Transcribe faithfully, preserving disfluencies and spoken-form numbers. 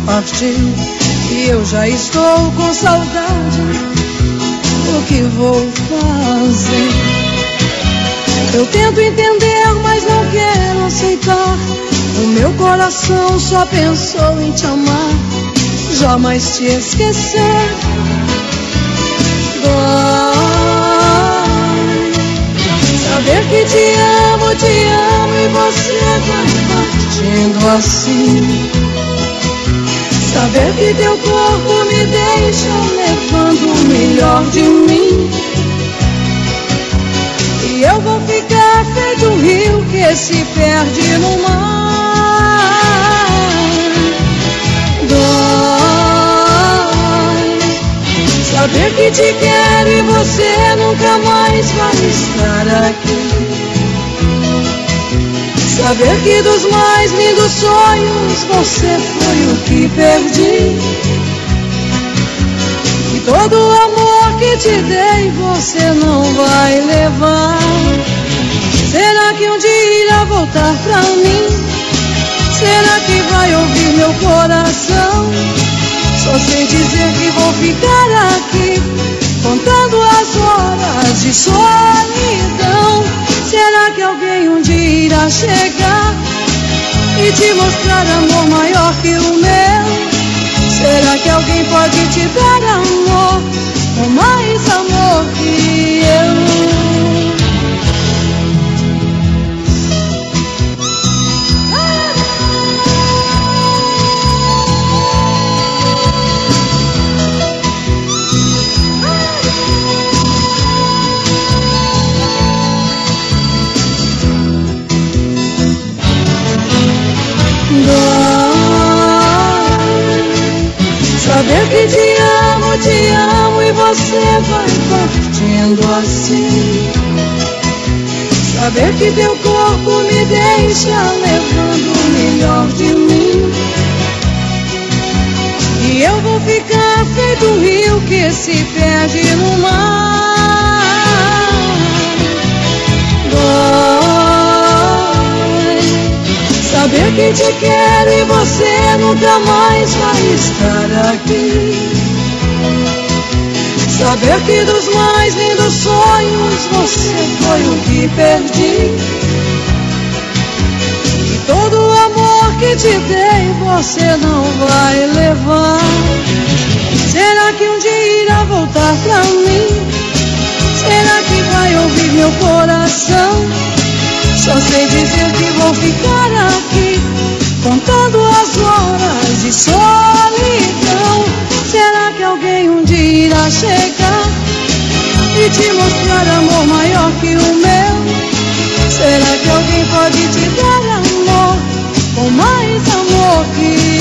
partir e eu já estou com saudade. O que vou fazer? Eu tento entender, mas não quero aceitar. O meu coração só pensou em te amar, jamais te esquecer. Dói saber que te amo, te amo e você vai partindo assim. Saber que teu corpo me deixa levando o melhor de mim. E eu vou ficar feito um rio que se perde no mar. Dói saber que te quero e você nunca mais vai estar aqui. Saber que dos mais lindos sonhos você foi o que perdi. E todo o amor que te dei você não vai levar. Será que um dia irá voltar pra mim? Será que vai ouvir meu coração? Só sei dizer que vou ficar aqui, contando as horas de solidão. Será que alguém um dia irá chegar e te mostrar amor maior que o meu? Será que alguém pode te dar amor, ou mais amor que eu? Saber que te amo, te amo e você vai partindo assim. Saber que teu corpo me deixa levando o melhor de mim. E eu vou ficar feito um rio que se perde no mar. Dói saber que te quero e você nunca mais vai estar aqui. Saber que dos mais lindos sonhos você foi o que perdi. E todo o amor que te dei você não vai levar. Será que um dia irá voltar pra mim? Será que vai ouvir meu coração? Só sei dizer que vou ficar aqui, contando as horas de solidão. Será que alguém um dia irá chegar e te mostrar amor maior que o meu? Será que alguém pode te dar amor, ou mais amor que